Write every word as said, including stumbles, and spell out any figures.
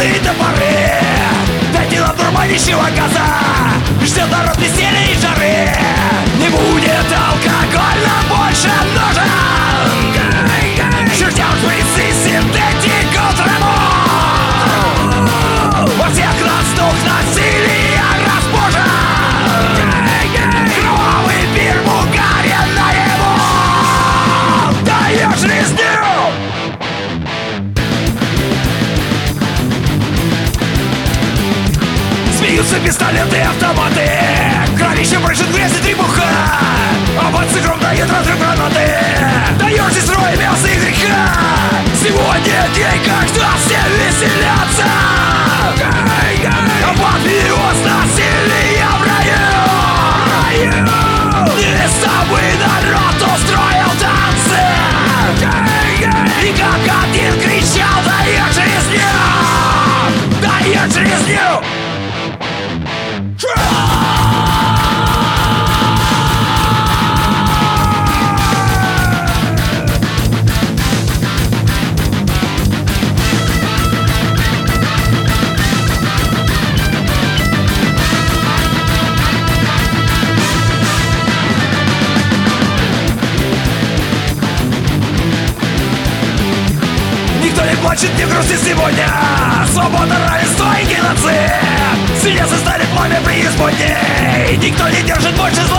и топоры. Дайте нам дурманящего газа, ждет народ веселья и жары. Не будет алкоголя больше нужен. Чертям шприцы, синтетику, траву. Во всех нас дух насилия разбужен. Кровавый пир бугаря наяву. Даешь резню. Смеются пистолеты и автоматы. Кровище брызжет грязь и требуха. А под сыгром дает разрыв гранаты. Даешь здесь рой мяса и греха. Сегодня день, когда все веселятся. Апофеоз насилия в раю. Нелистовый народ устроил танцы. И как один кричал: даешь резню. Даешь резню. Никто не плачет, не грустит сегодня. Свобода, равенство и геноцид. Свидетельство стали пламя преисподней. Никто не держит больше зла.